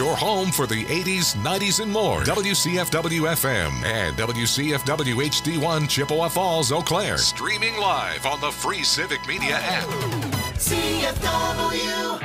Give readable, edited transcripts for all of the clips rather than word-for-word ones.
your home for the 80s, 90s, and more. WCFW-FM and WCFW HD1 Chippewa Falls, Eau Claire. Streaming live on the free Civic Media app. CFW.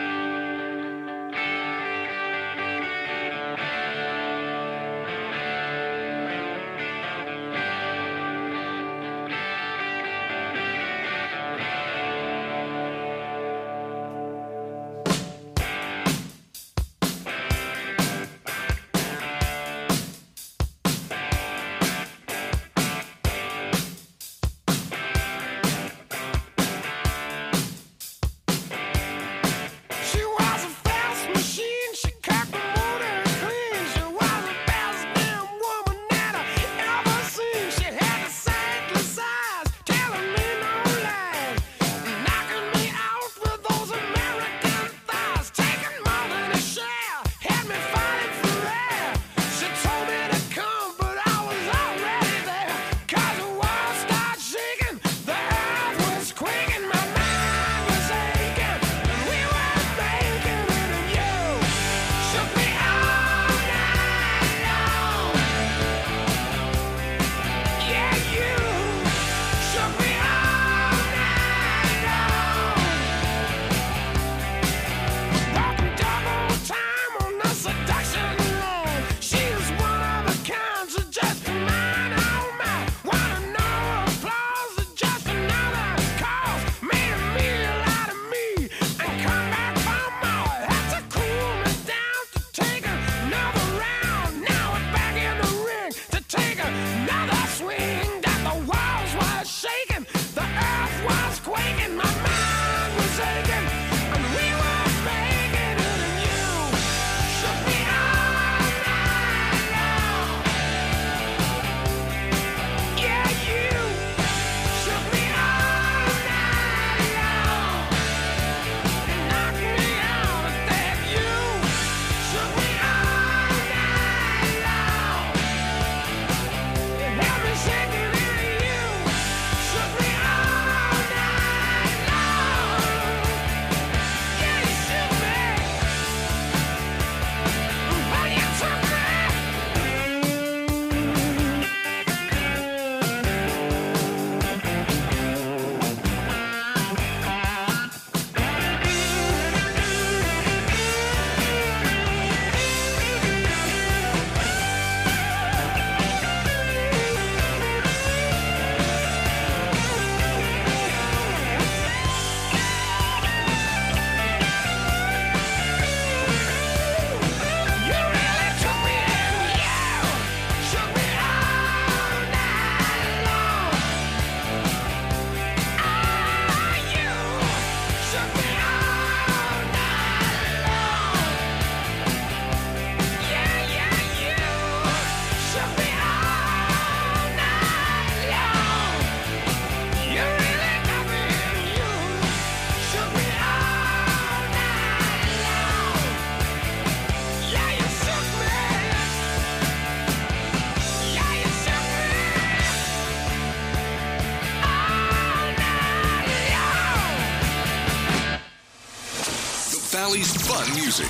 Valley's fun music.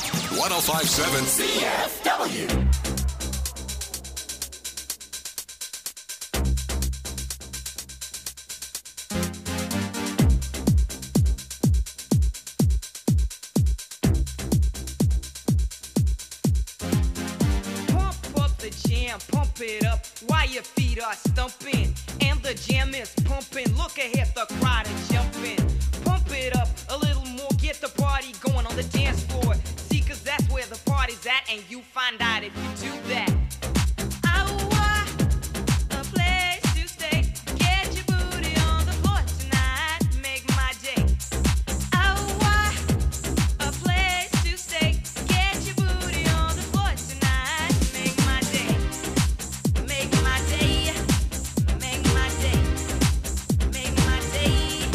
105.7 CFW. Pump it up while your feet are stumping and the jam is pumping. Look ahead, the crowd is jumping. Pump it up a little more, get the party going on the dance floor. See, cause that's where the party's at, and you find out if you do that. Make my day.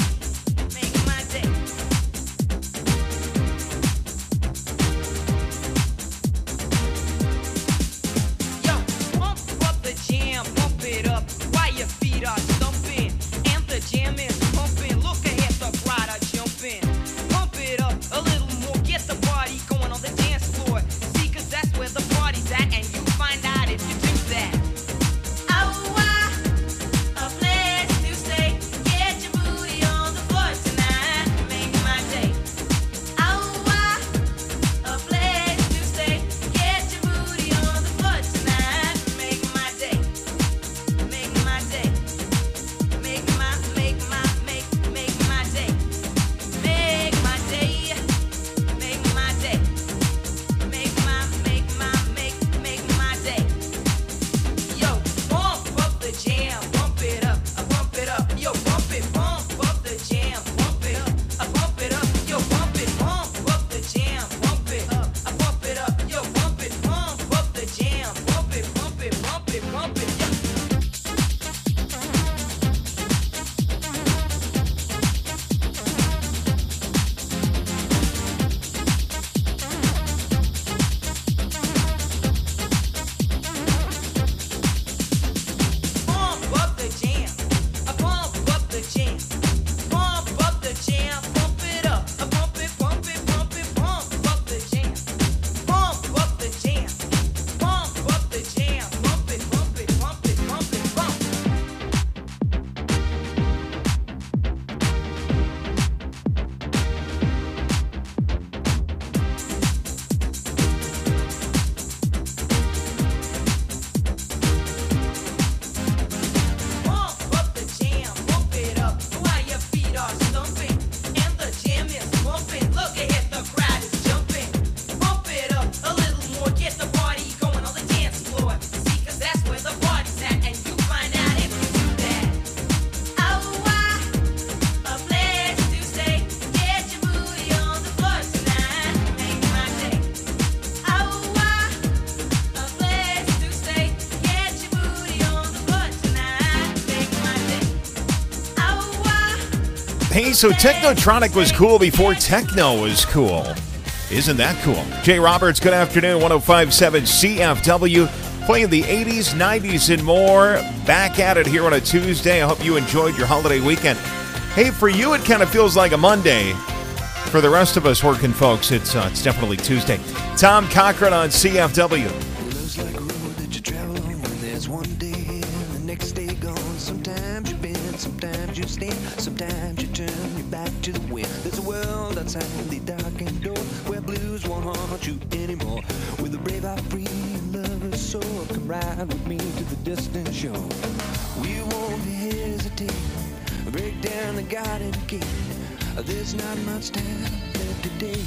Hey, so Technotronic was cool before techno was cool. Isn't that cool? Jay Roberts, good afternoon. 105.7 CFW. Playing the 80s, 90s, and more. Back at it here on a Tuesday. I hope you enjoyed your holiday weekend. Hey, for you, it kind of feels like a Monday. For the rest of us working folks, it's definitely Tuesday. Tom Cochran on CFW. Looks like a road that you travel on when there's one day here and the next day gone. Sometimes you bend, sometimes you stand, sometimes you turn your back to the wind. There's a world outside the darkened door where blues won't haunt you anymore. With a brave heart free and lover's soul, come ride with me to the distant shore. We won't hesitate, break down the garden gate. There's not much time left today.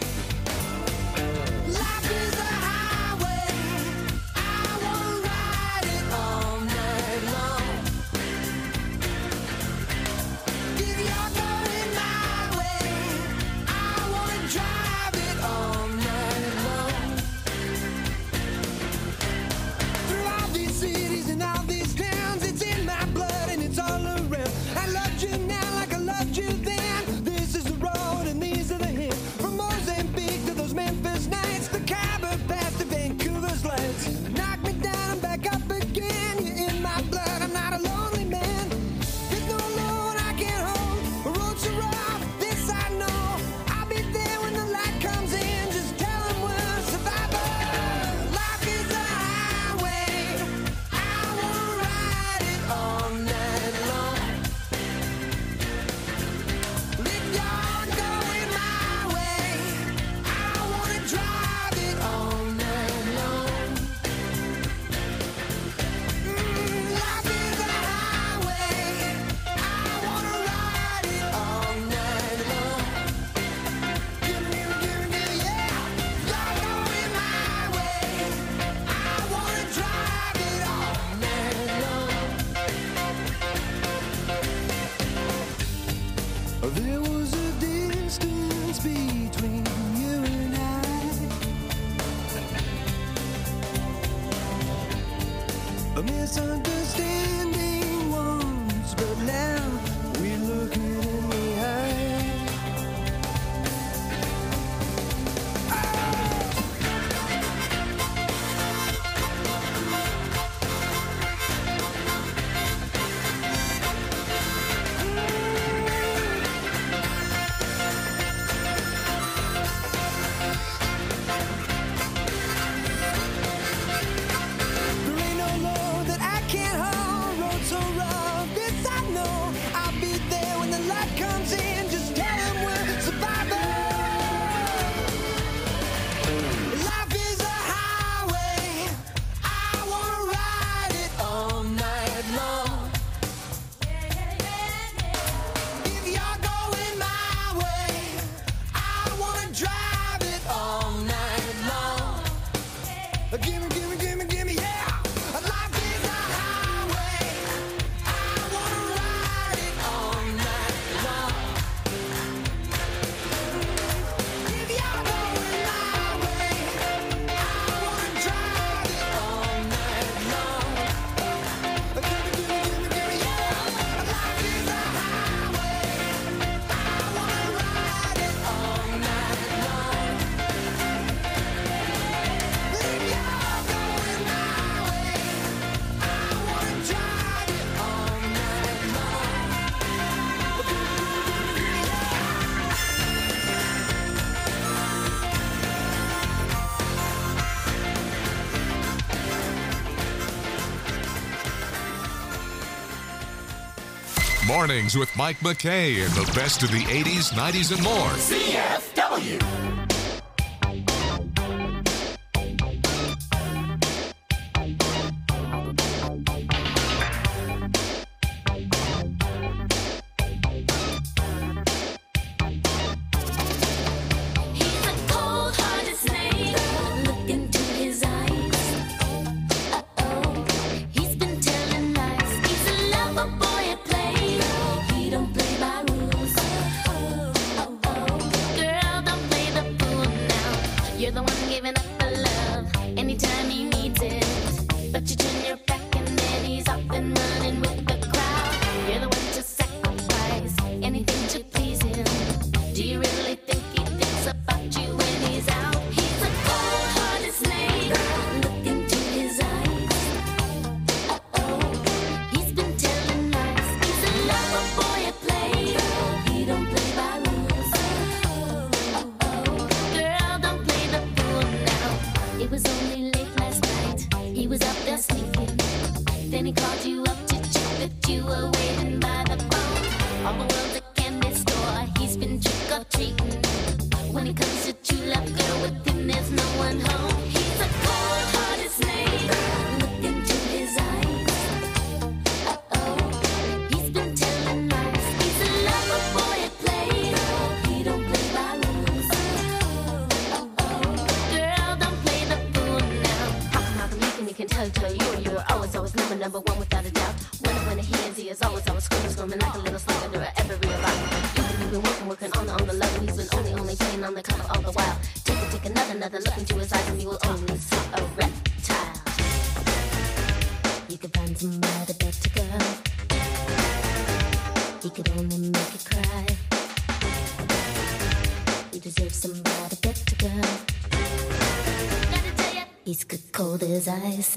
Life is a highway, I wanna ride it all night long. If you're going my way, I wanna drive it all night long. Through all these cities and all these towns, it's in my blood and it's all around. I loved you now like I loved you then. This is the road and these are the hills. From Mozambique to those Memphis nights, the Khyber Pass to Vancouver's lights. Knock me down and back up again. You're in my blood, I'm not a lonely man. There's no load I can't hold. The road's so rough, this I know. I'll be there when the light comes in. Just tell them we're survivors. Life is a highway, I wanna ride it all night long. If you're going my way, I wanna drive it all night long. Life is a highway, I wanna ride it all night long. Give me, yeah. You're going my way, I wanna drive it all night long. There was a distance between you and I, a misunderstanding once, but now we're looking in the eye. There ain't no load that I can't hold. Road so rough, this I know. I'll be there when the light comes in. Just tell them we're survivors. Life is a highway, I wanna ride it all night long. If you're going my way, I wanna drive it all night long. Gimme, yeah. Life is a highway, I wanna ride it all night long. If you're going my way, I wanna drive it all night long. Gimme, yeah. Life is a highway, I wanna ride it all night long. If you're going my way, I wanna drive it all night long. Mornings with Mike McKay and the best of the 80s, 90s, and more. CFW. He's a cold-hearted snake. Look into his eyes. Uh-oh, he's been telling lies. He's a lover boy at play. He don't play by rules. Oh, girl, don't play the fool. looking by the phone. All the world's a candy store. He's been trick or treating. When it comes to true love, girl, with him there's no one home. He's a cold-hearted snake. Look into his eyes. He's been telling lies. He's a lover boy at play. He don't play by rules. Girl, don't play the fool now. How come you can tell you're always number one without a doubt. When he ends, he is always screaming like a little slug under every revival. You've been working on the level. He's been only playing on the cover all the while. Take another look into his eyes and you will only see a reptile. You could find somebody better, girl. He could only make you cry. You deserve somebody better, girl. Gotta tell ya, he's good cold as ice.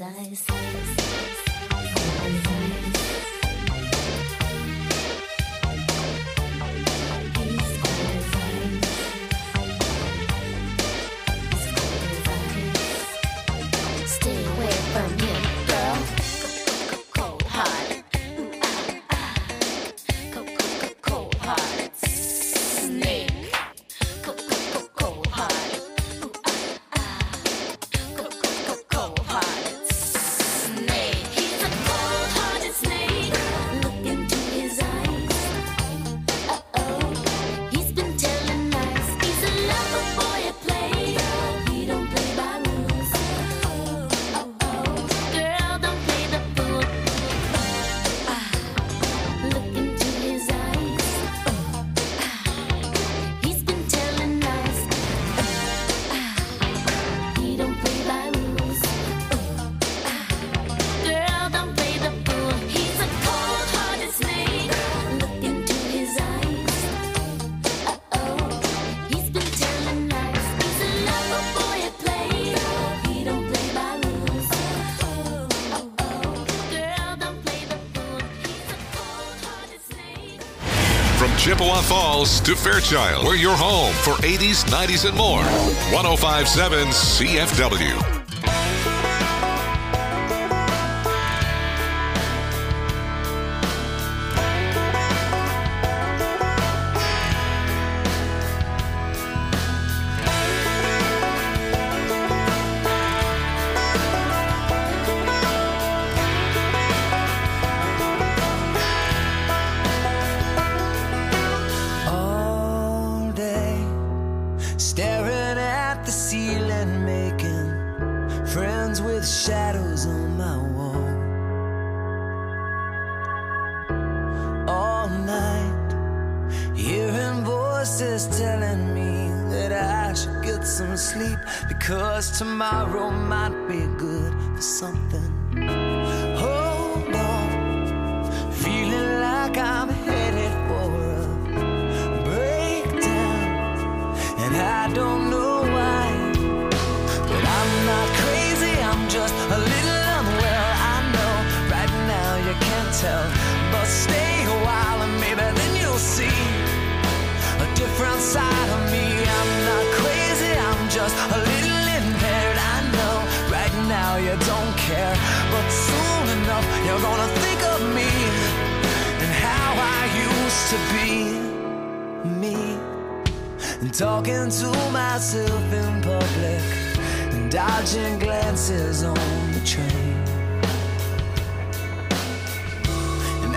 Stay away from him, girl. Cold-hearted. Cold-hearted snake. Cold-hearted. Cold-hearted snake. He's a cold-hearted snake. Look into his eyes. He's been telling lies. He's a lover boy at play. He don't play by rules. Girl, don't play the fool. Look into his eyes. He's been telling lies. He don't play by rules. Girl, don't play the fool. He's a cold-hearted snake. Look into his eyes. He's been telling lies. He's a lover boy at play. He don't play by rules. Girl, don't play the fool. He's a cold-hearted snake. From Chippewa Falls to Fairchild, we're your home for 80s, 90s, and more. 1057 CFW. All day, staring at the ceiling, making friends with shadows on my wall. All night, hearing voices telling me that I should get some sleep, because tomorrow might be good for something. Hold on, feeling like I'm headed for a breakdown, and I don't know why, but I'm not crazy, I'm just a little unwell. I know right now you can't tell, but stay a while and maybe then you'll see a different side of me. I'm not crazy, I'm just a little impaired. I know right now you don't care, but soon enough you're gonna think of me and how I used to be me, and talking to myself in public and dodging glances on the train. And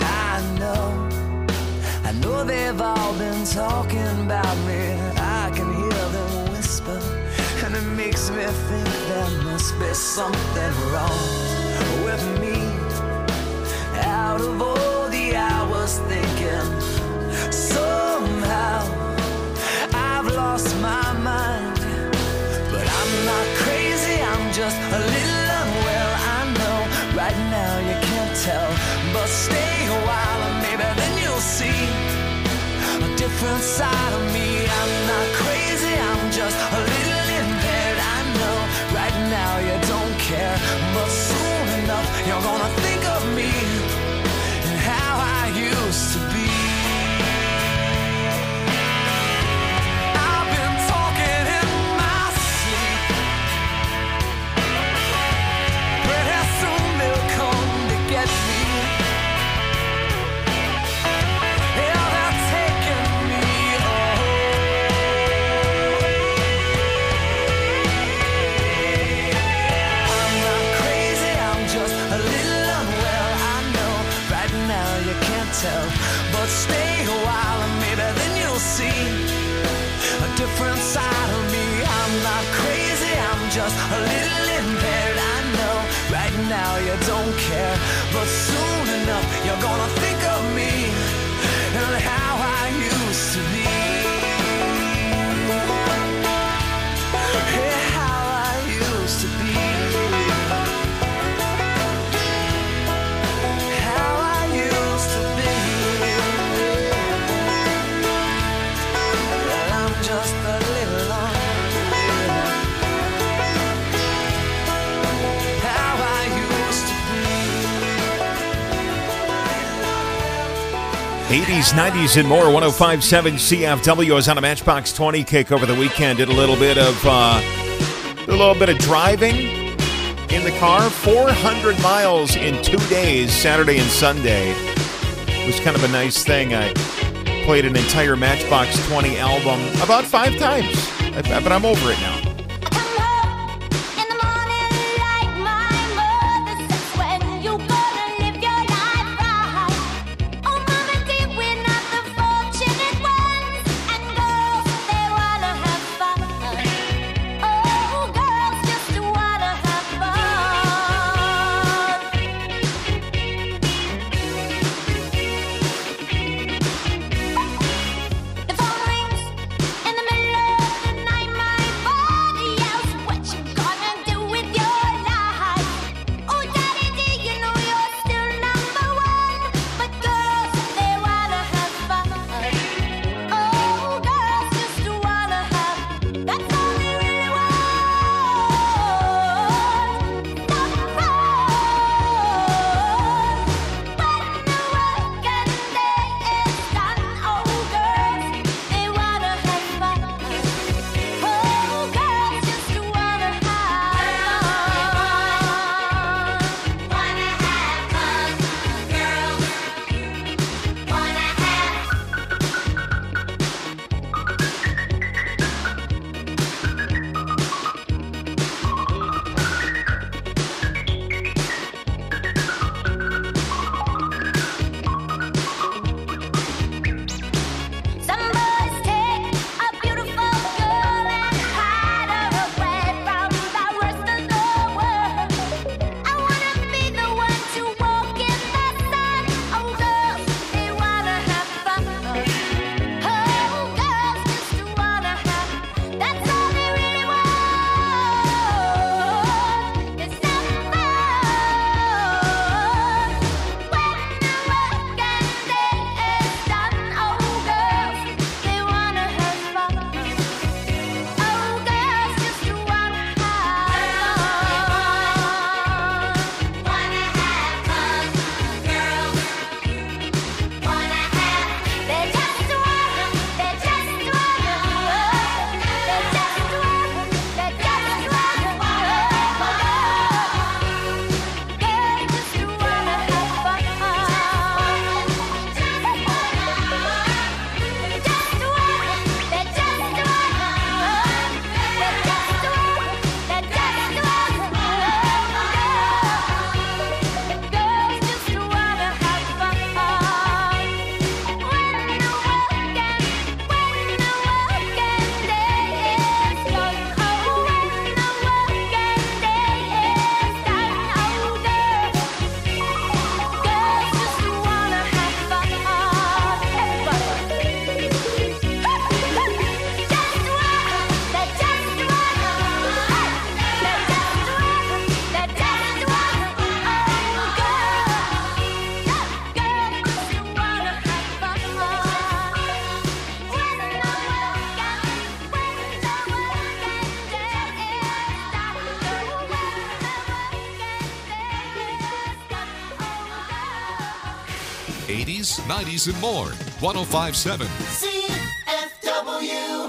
I know they've all been talking about me. I can hear them whisper, and it makes me think there must be something wrong with me. Out of all the hours thinking, somehow I've lost my mind. But I'm not crazy, I'm just a little unwell. I know right now you can't tell, but stay a while and maybe then you'll see a different side of me. I'm not crazy, I'm just a little impaired. I know right now you don't care, but soon enough you're gonna think of me and how I used to be. I've been talking in my sleep. Pretty soon they'll come to get me. you can't tell. But stay a while and maybe then you'll see a different side of me. I'm not crazy, I'm just a little impaired. I know right now you don't care, but soon enough you're gonna think of me and how I used to be. Yeah, how I used to be. How I used to be. Well, I'm just a little lonely. How I used to be. 80s, 90s, and more. 105.7 CFW is on a Matchbox 20 kick over the weekend. Did a little bit of driving in the car. 400 miles in 2 days, Saturday and Sunday. It was kind of a nice thing. I played an entire Matchbox 20 album about 5 times, but I'm over it now. Come home in the morning like my mother says. When you gonna live your life right? Oh, mama dear, we're not the fortunate ones. And girls, they wanna have fun. Oh, girls just wanna have fun. The phone rings in the middle of the night. My body yells, "What you gonna do with your life?" Oh, daddy, do you know you're still number one? But girls, they wanna have fun. Oh, girls just wanna have. That's all they really want. Some fun. When the working day is done, oh, girls, they wanna have fun. Oh, girls just wanna have fun. Wanna have fun, girls. Wanna have. Some boys take a beautiful girl and hide her away from the rest of the world. I wanna be the one to walk in the sun. Oh, girls, they wanna have fun. Oh, girls just wanna have. That's all they really want. It's some fun. When the working day is done, oh, girls, they wanna have fun. Oh, girls just wanna have fun. Wanna have fun, girls. Wanna have. They just wanna. They just wanna. They just wanna. They just wanna. Girls just wanna have fun. Just wanna. They just '80s, '90s, and more. 105.7. CFW.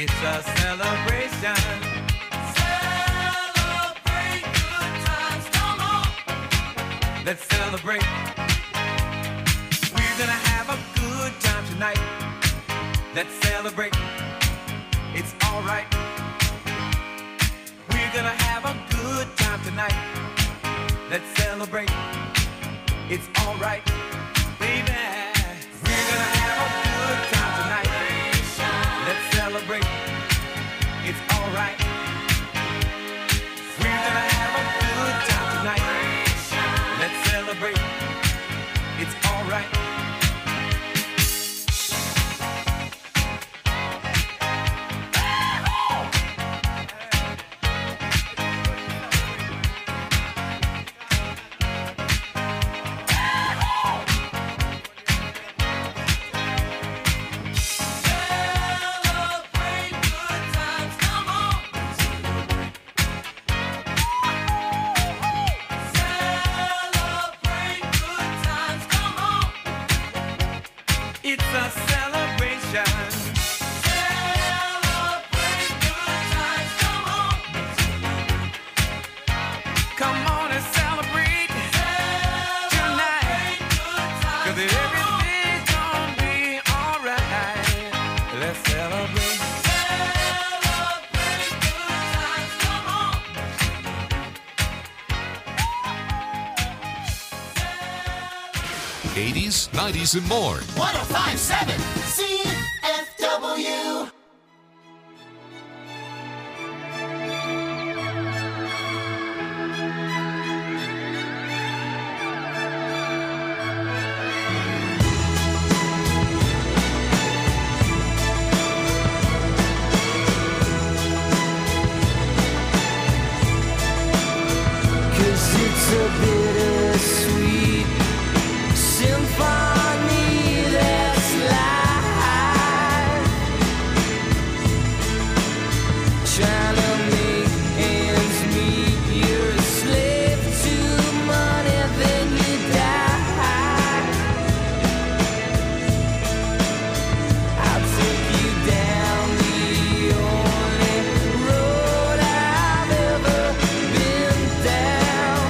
It's a celebration. Celebrate good times, come on. Let's celebrate. We're gonna have a good time tonight. Let's celebrate. It's alright. We're gonna have a good time tonight. Let's celebrate. It's alright, baby. We're gonna have a good time tonight. Let's celebrate. It's alright. We're gonna have a good time tonight. Let's celebrate. It's alright. It's a celebration. Celebrate good times, come on. Come on and celebrate tonight. 'Cause everything's gonna be alright. Let's celebrate. Celebrate good times, come on. 80s, 90s, and more. 1057 CFW. Cause it's a bittersweet symphony that's life. Trying to make ends meet, you're a slave to money, then you die. I'll take you down the only road I've ever been down.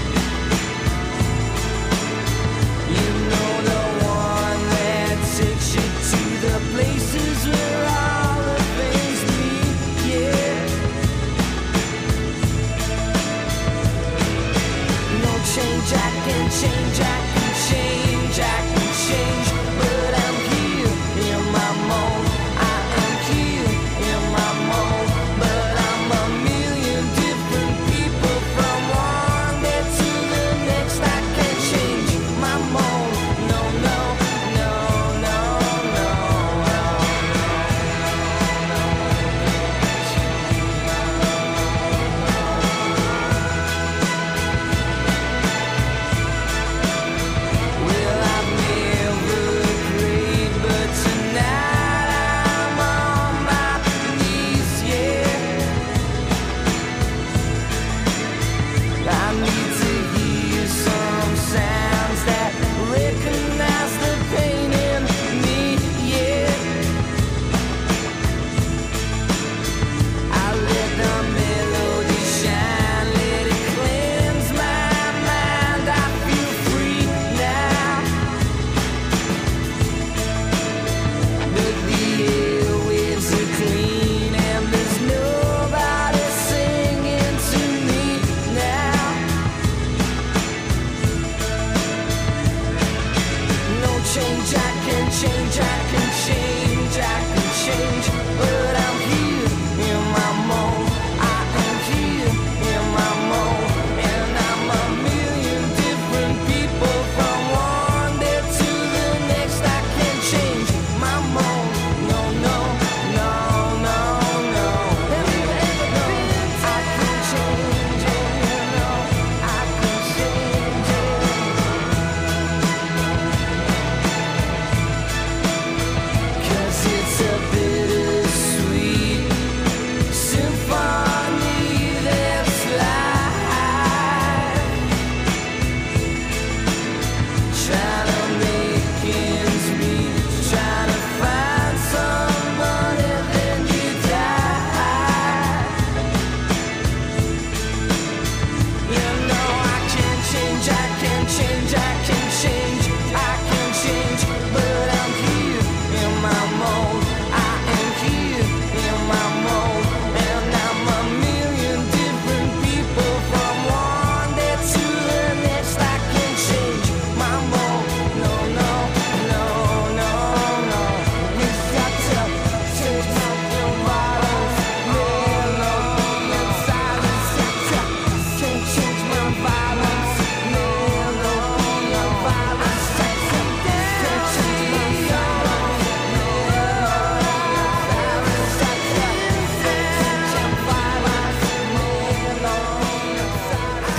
You know, the one that takes you to the places where all the things meet, yeah. No change, I can change, I can change, I can change. But I'm here in my mold, I am here in my mold. But I'm a million different people from one day to the next. I can't change my mold, no, no, no, no, no, no.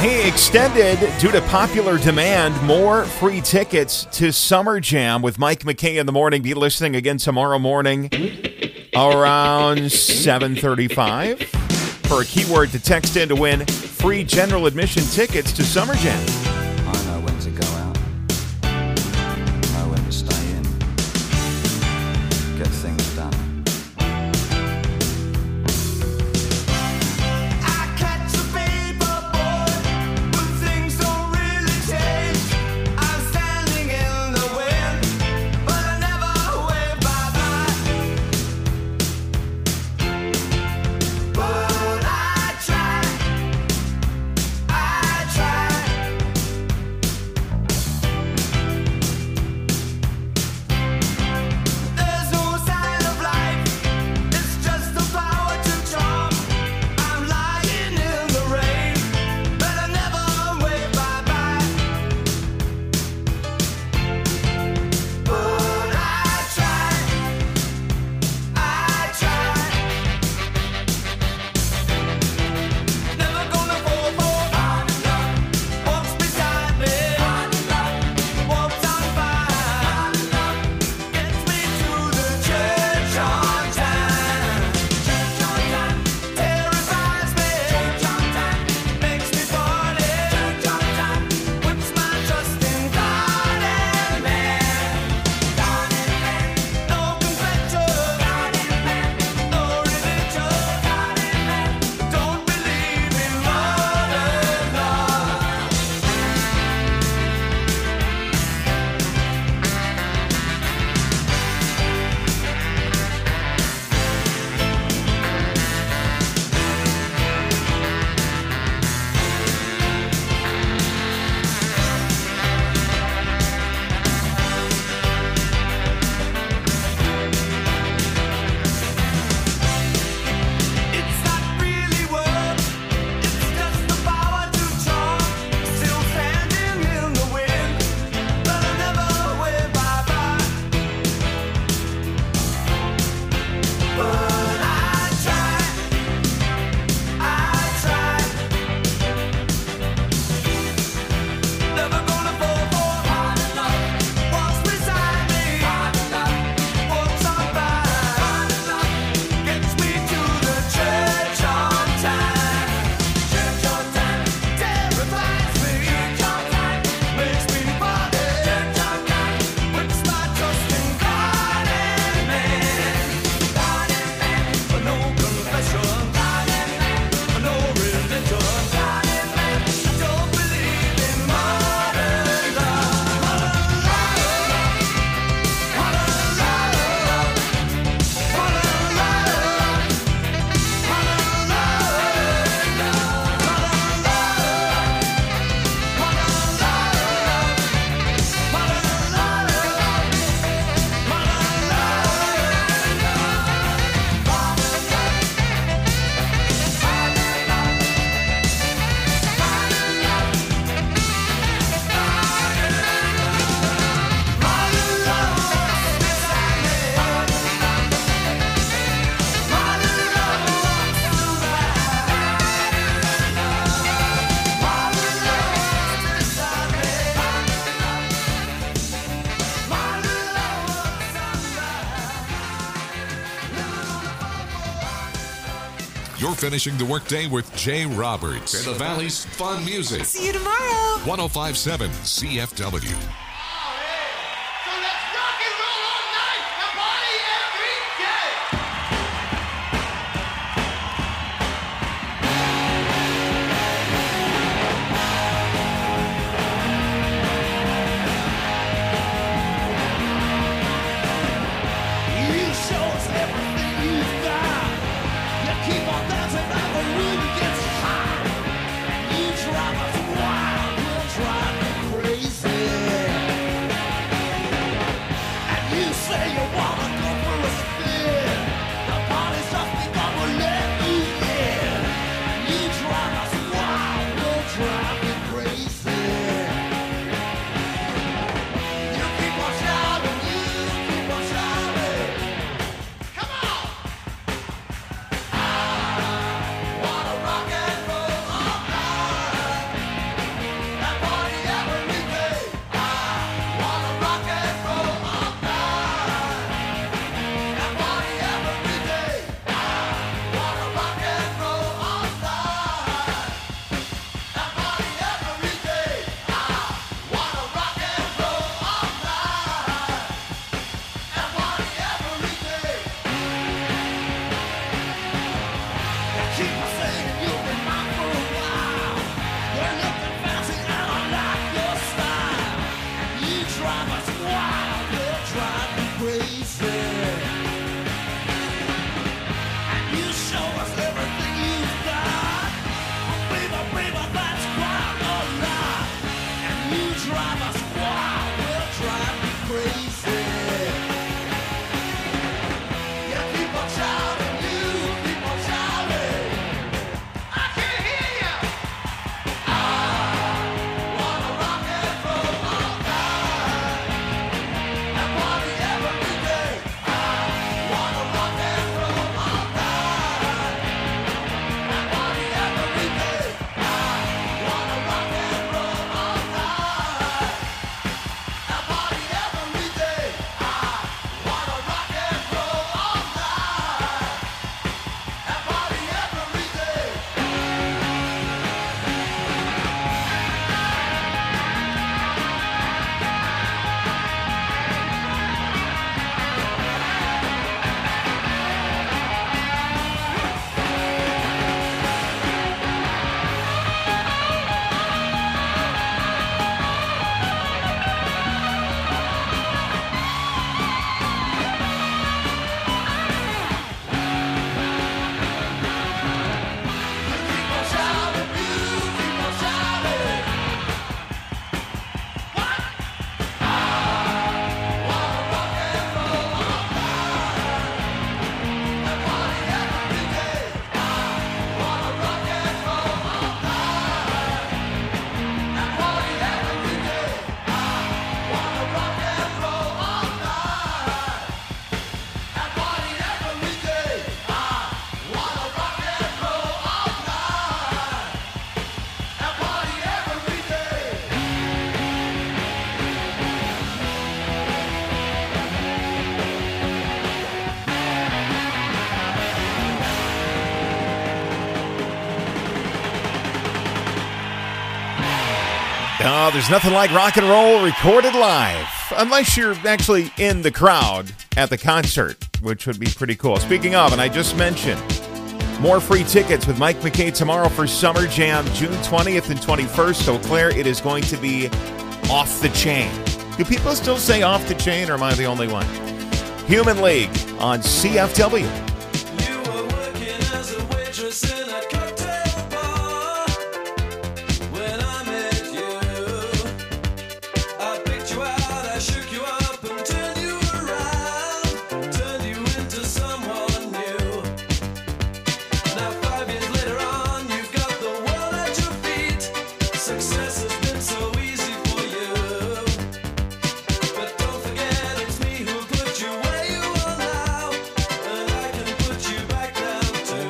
Hey, extended due to popular demand, more free tickets to Summer Jam with Mike McKay in the morning. Be listening again tomorrow morning around 7:35 for a keyword to text in to win free general admission tickets to Summer Jam. I know when to go out. Know when to stay in. Get things done. I catch the paper boy, but things don't really change. I'm standing in the wind, but I never wave bye-bye. But I try. There's no sign of life, it's just the power to charm. I'm lying in the rain, but I never wave bye-bye. But I try. Never gonna fall for walks beside me, walks on by, gets me to the church on time. Terrifies me, makes me party, puts my trust in God and man. No confession, no religion, don't believe in modern love. It's not really work, it's just the power to charm. Still standing in the wind, but I never wave bye-bye. But I try. Never gonna fall for walks beside me, walks on by, gets me to the church on time. Terrifies me, makes me party, puts my trust in God and man. No confession, no religion, don't believe in modern You're finishing the workday with Jay Roberts and the Valley's fun music. See you tomorrow. 1057 CFW. So let's rock and roll all night and party every day. You show us everything you've got. You keep on dancing and the room gets hot. And you drive us wild, you drive me crazy. Oh, there's nothing like rock and roll recorded live. Unless you're actually in the crowd at the concert, which would be pretty cool. Speaking of, and I just mentioned, more free tickets with Mike McKay tomorrow for Summer Jam, June 20th and 21st. Eau Claire, it is going to be off the chain. Do people still say off the chain, or am I the only one? Human League on CFW. You were working as a waitress in a cocktail bar when I met you. I picked you out, I shook you up and turned you around, turned you into someone new. Now 5 years later on, you've got the world at your feet. Success has been so easy for you. But don't forget, it's me who put you where you are now, and I can put you back down too.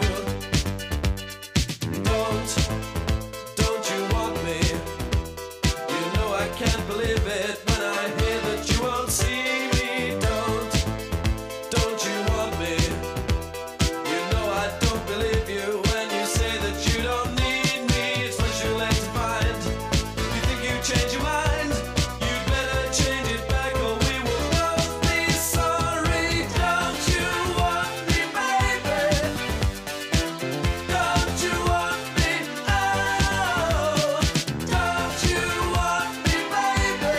Don't you want me? You know I can't believe it when I hear that you won't see me. Don't you want me? You know I don't believe you when you say that you don't need me. It's much too late to find. You think you change your mind? You'd better change it back or we will both be sorry. Don't you want me, baby? Don't you want me? Oh, don't you want me, baby?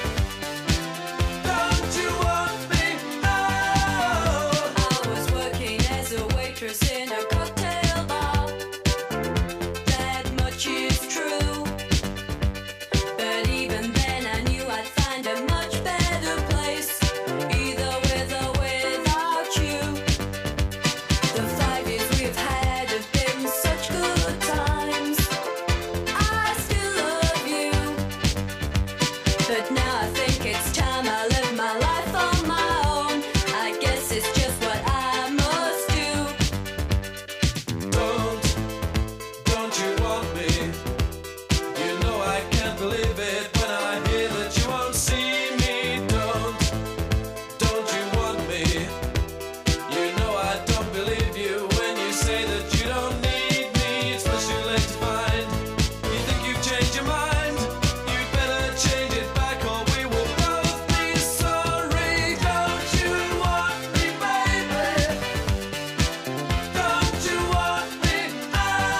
Don't you want me? Oh. I was working as a waitress in a cocktail bar. That much is true. But even then I knew I'd find a much better place, either with or without you. The 5 years we've had have been such good times. I still love you. But now I think it's time I live my life on my own. I guess it's just what I must do. Don't you want me? You know I can't believe it when I hear that you won't see me. Don't you want me? You know I don't believe you when you say that you don't need me. It's much too late to find. You think you've changed your mind? You'd better change it back or we will both be sorry. Don't you want me, baby? Don't you want me? Oh,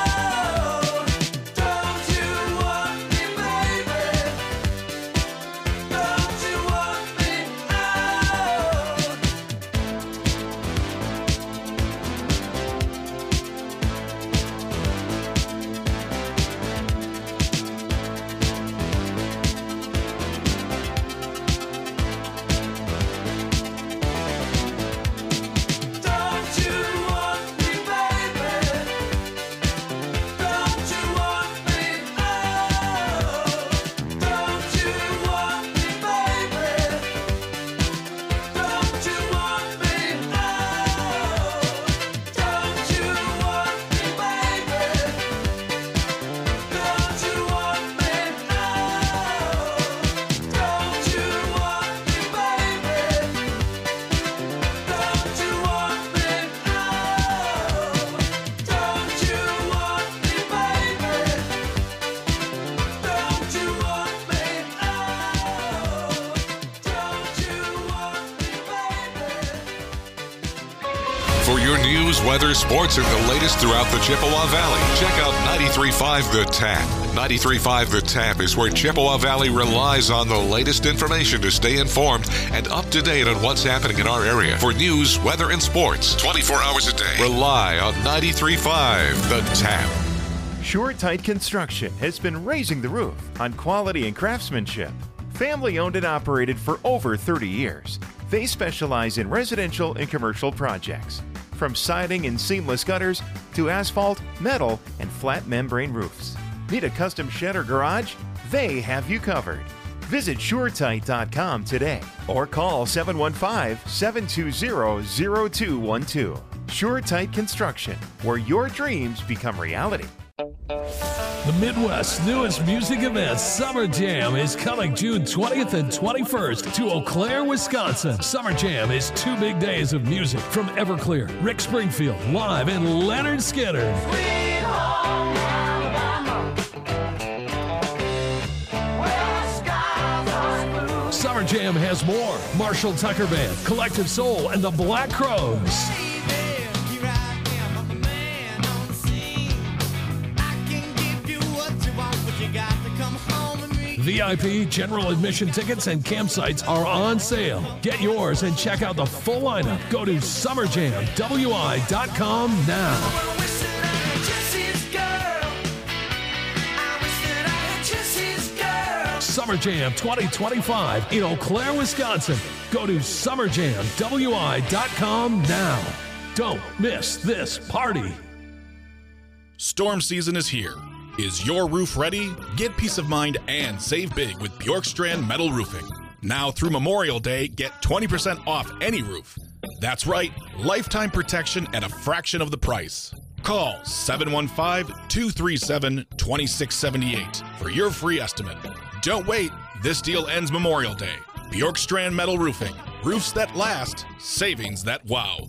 don't you want me, baby? Don't you want me? Oh. Don't you want me, baby? Don't you want me? Oh, don't you want me, baby? Don't you want me? Oh, don't you want me, baby? Don't you want me? Oh, don't you want me, baby? Don't you want me? Oh, don't you want me, baby? Don't you want me? Oh, don't you want me, baby? For your news, weather, sports, and the latest throughout the Chippewa Valley, check out 93.5 The Tap. 93.5 The Tap is where Chippewa Valley relies on the latest information to stay informed and up to date on what's happening in our area. For news, weather, and sports, 24 hours a day, rely on 93.5 The Tap. SureTight Construction has been raising the roof on quality and craftsmanship. Family owned and operated for over 30 years. They specialize in residential and commercial projects, from siding and seamless gutters to asphalt, metal, and flat membrane roofs. Need a custom shed or garage? They have you covered. Visit SureTight.com today or call 715-720-0212. SureTight Construction, where your dreams become reality. The Midwest's newest music event, Summer Jam, is coming June 20th and 21st to Eau Claire, Wisconsin. Summer Jam is 2 big days of music from Everclear, Rick Springfield live, and Leonard Skinner. Sweet home Alabama, where Jam has more. Marshall Tucker Band, Collective Soul, and the Black Crowes. VIP, general admission tickets, and campsites are on sale. Get yours and check out the full lineup. Go to summerjamwi.com now. Summer Jam 2025 in Eau Claire, Wisconsin. Go to summerjamwi.com now. Don't miss this party. Storm season is here. Is your roof ready? Get peace of mind and save big with Bjorkstrand Metal Roofing. Now through Memorial Day, get 20% off any roof. That's right, lifetime protection at a fraction of the price. Call 715-237-2678 for your free estimate. Don't wait. This deal ends Memorial Day. Bjorkstrand Metal Roofing. Roofs that last, savings that wow.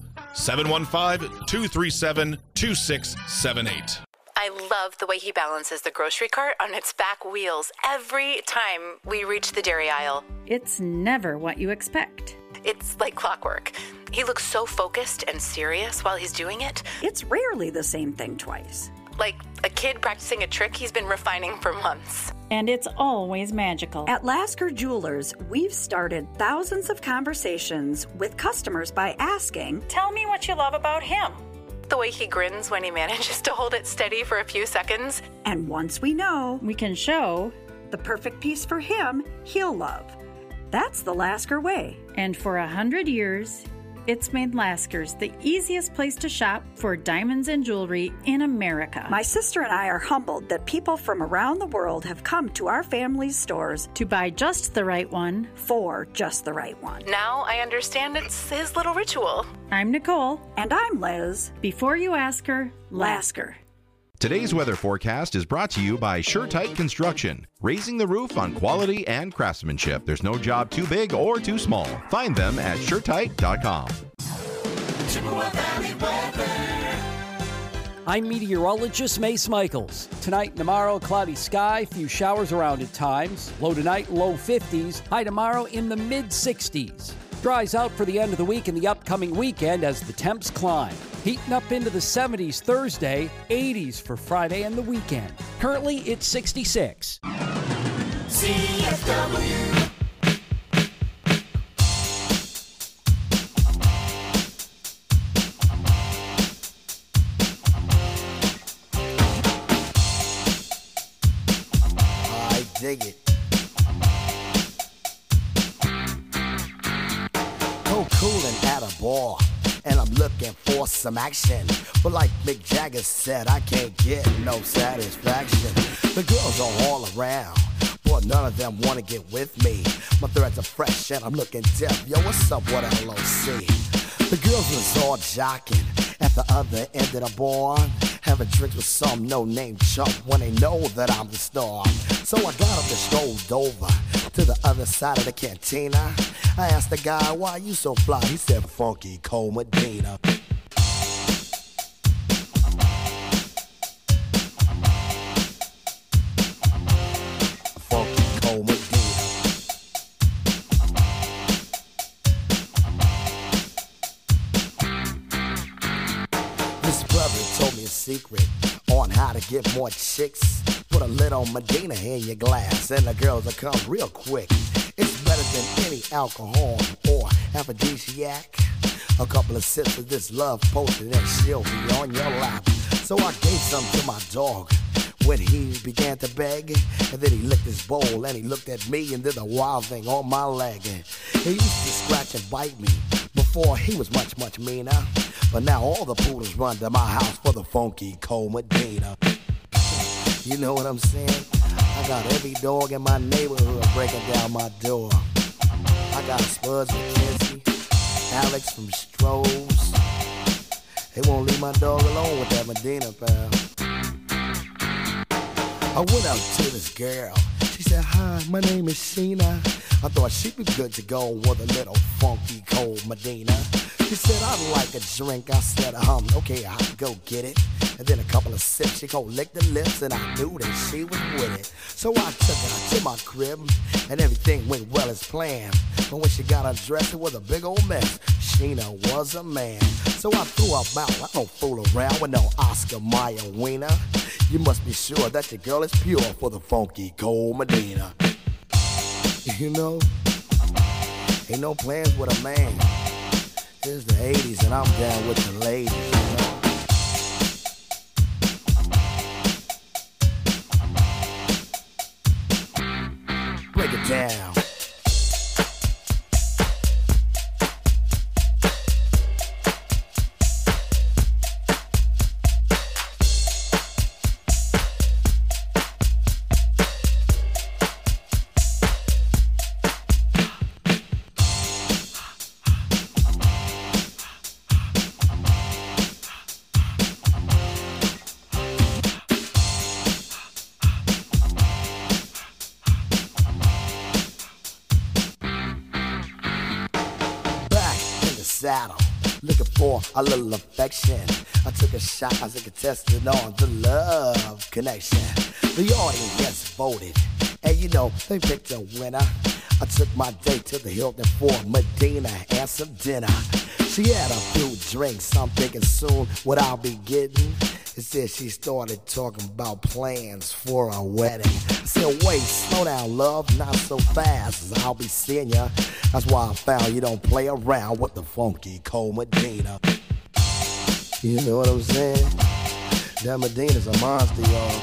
715-237-2678. I love the way he balances the grocery cart on its back wheels every time we reach the dairy aisle. It's never what you expect. It's like clockwork. He looks so focused and serious while he's doing it. It's rarely the same thing twice. Like a kid practicing a trick he's been refining for months. And it's always magical. At Lasker Jewelers, we've started thousands of conversations with customers by asking, "Tell me what you love about him." The way he grins when he manages to hold it steady for a few seconds. And once we know, we can show the perfect piece for him, he'll love. That's the Lasker way. And for 100 years, it's made Lasker's the easiest place to shop for diamonds and jewelry in America. My sister and I are humbled that people from around the world have come to our family's stores to buy just the right one for just the right one. Now I understand it's his little ritual. I'm Nicole. And I'm Liz. Before you ask her, Lasker. Today's weather forecast is brought to you by SureTight Construction, raising the roof on quality and craftsmanship. There's no job too big or too small. Find them at SureTight.com. Chippewa Valley weather. I'm meteorologist Mace Michaels. Tonight and tomorrow, cloudy sky, few showers around at times. Low tonight, low 50s. High tomorrow in the mid-60s. Dries out for the end of the week and the upcoming weekend as the temps climb. Heating up into the 70s Thursday, 80s for Friday and the weekend. Currently, it's 66. CFW. I dig it. Coolin' at a bar, and I'm looking for some action. But like Mick Jagger said, I can't get no satisfaction. The girls are all around, but none of them wanna get with me. My threads are fresh and I'm looking deaf. Yo, what's up, what LOC? The girls was all jocking at the other end of the bar, having drinks with some no-name chump when they know that I'm the star. So I got up and strolled over to the other side of the cantina. I asked the guy, why you so fly? He said, Funky Cole Medina. Funky Cole Medina. This brother told me a secret on how to get more chicks. Put a little Medina in your glass and the girls will come real quick. It's better than any alcohol or aphrodisiac. A couple of sips of this love potion and she'll be on your lap. So I gave some to my dog when he began to beg. And then he licked his bowl and he looked at me and did a wild thing on my leg. And he used to scratch and bite me before he was much, much meaner. But now all the poodles run to my house for the Funky Cole Medina. You know what I'm saying? I got every dog in my neighborhood breaking down my door. I got Spuds from Kinsey, Alex from Strohs. They won't leave my dog alone with that Medina, pal. I went out to this girl. She said, hi, my name is Sheena. I thought she'd be good to go with a little Funky Cole Medina. She said, I'd like a drink. I said, okay, I'll go get it. And then a couple of sips, she gon' lick the lips, and I knew that she was with it. So I took her to my crib, and everything went well as planned. But when she got undressed, it was a big old mess. Sheena was a man. So I threw her out. I don't fool around with no Oscar Mayer wiener. You must be sure that your girl is pure for the funky cold Medina. You know, ain't no plans with a man. It's the 80s and I'm down with the ladies, you know. Break it down. Saddle, looking for a little affection. I took a shot as a contestant on the love connection. The audience voted, and you know, they picked a winner. I took my date to the Hilton for Medina and some dinner. She had a few drinks, I'm thinking soon what I'll be getting. Instead she started talking about plans for a wedding. I said, wait, slow down, love, not so fast, as I'll be seeing ya. That's why I found you don't play around with the funky cold Medina. You know what I'm saying? That Medina's a monster, y'all.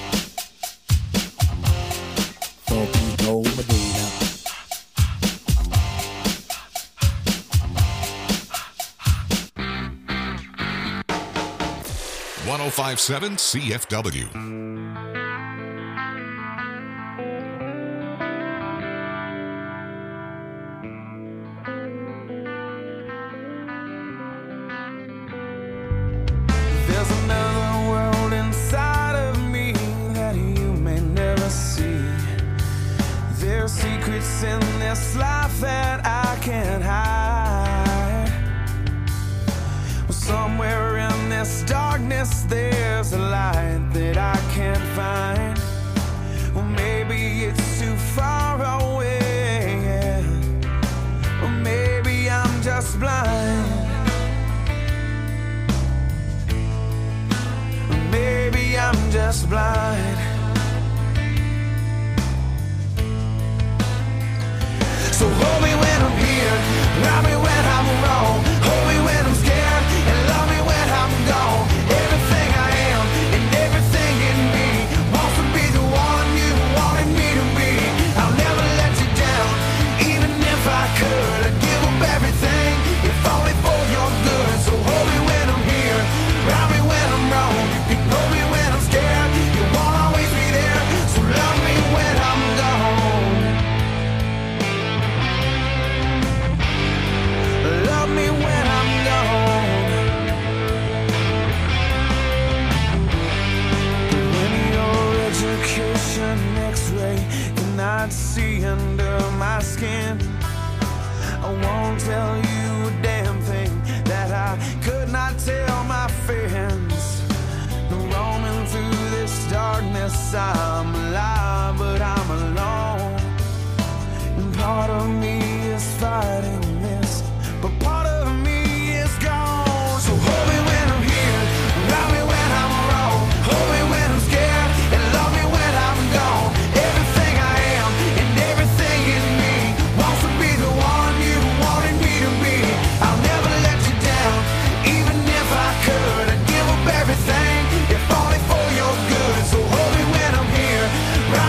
Funky cold Medina. .1057 CFW. There's another world inside of me that you may never see. There's secrets in this life that I can't hide. Well, somewhere in this darkness there's a light that I can't find. Well, maybe it's too far away, yeah. Or maybe I'm just blind. Maybe I'm just blind. So hold me when I'm here, love me when I'm wrong, hold me when I'm scared, and love me when I'm gone. Everything I am and everything in me wants to be the one you wanted me to be. I'll never let you down, even if I could. I'd give up everything, if only for your good. So hold me when I'm here, love me when I'm wrong. You know me when I'm scared, you won't always be there. So love me when I'm gone. Love me when I'm gone. When your education X-ray cannot see under my skin, I won't tell you a damn thing that I could not tell my friends. Roaming through this darkness, I'm alive, but I'm alone. And part of me is fighting this, but part of me is gone. So hold me when I'm here, love me when I'm wrong, hold me when I'm scared, and love me when I'm gone. Everything I am and everything in me wants to be the one you wanted me to be. I'll never let you down, even if I could. I'd give up everything, if only for your good. So hold me when I'm here,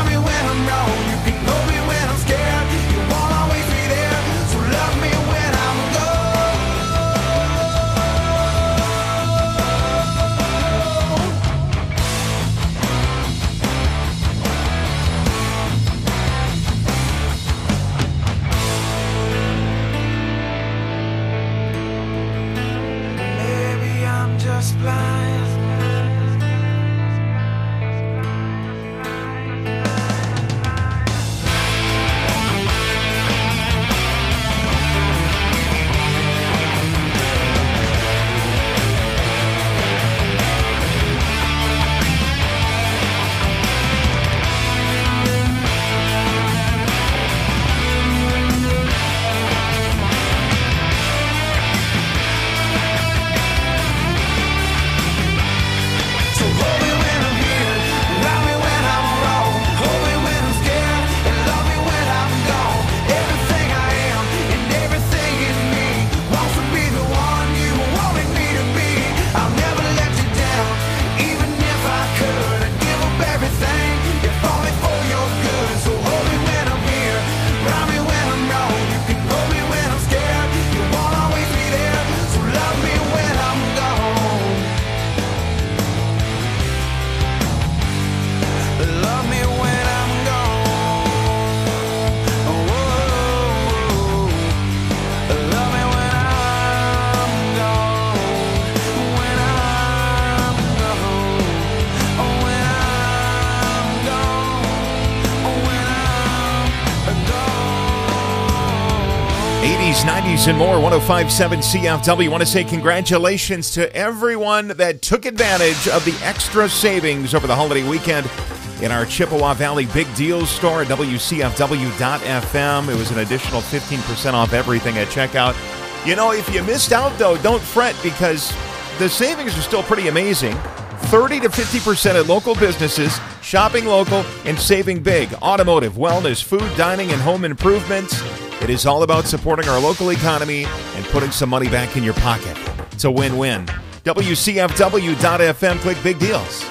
90s, and more. 105.7 CFW. Want to say congratulations to everyone that took advantage of the extra savings over the holiday weekend in our Chippewa Valley Big Deals store at WCFW.FM. It was an additional 15% off everything at checkout. You know, if you missed out, though, don't fret, because the savings are still pretty amazing. 30 to 50% at local businesses, shopping local, and saving big. Automotive, wellness, food, dining, and home improvements. It is all about supporting our local economy and putting some money back in your pocket. It's a win-win. WCFW.FM, click Big Deals.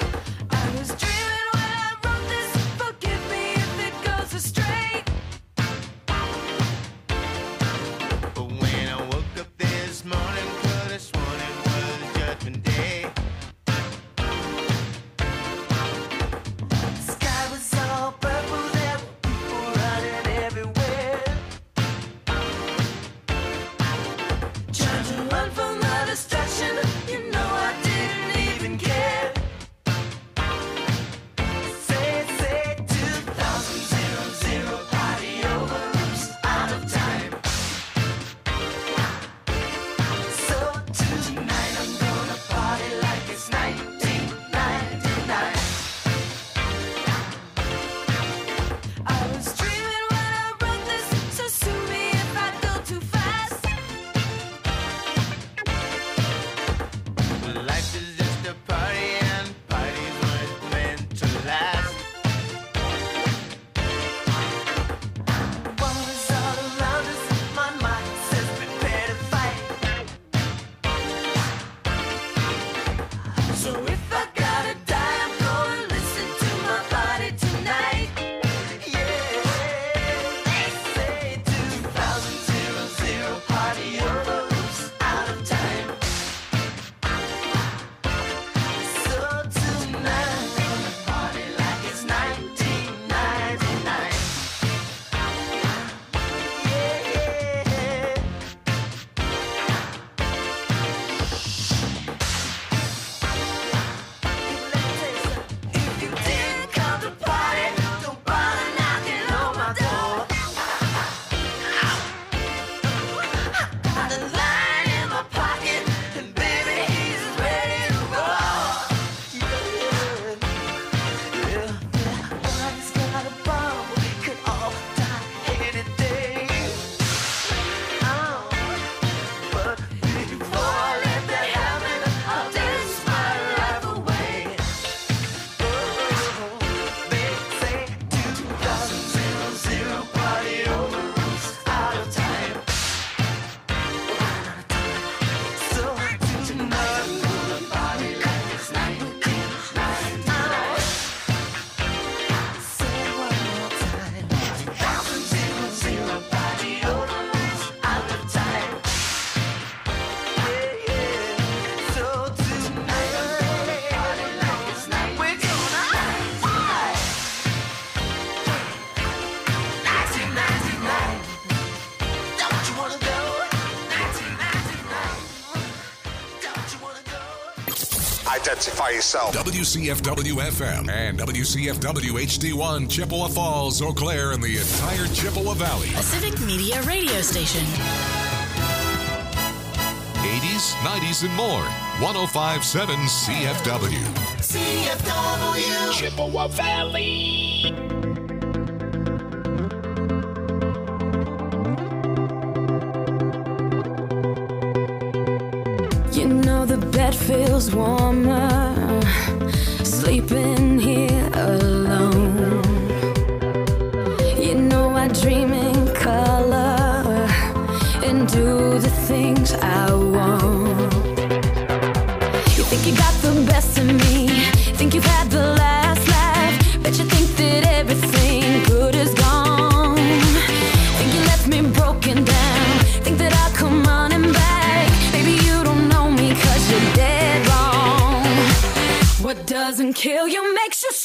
Identify yourself. WCFW FM and WCFW HD1 Chippewa Falls, Eau Claire, and the entire Chippewa Valley. A civic media radio station. 80s, 90s, and more. 105.7 CFW. CFW Chippewa Valley. You know the bed feels warmer, sleeping here alone. You know I dream in color and do the things I want. You think you got the best of me, think you've had the last laugh, bet you think that everything good is gone. Think you left me broken down, think that I'll come running back. Baby, you don't know me 'cause you're dead wrong. What doesn't kill you makes you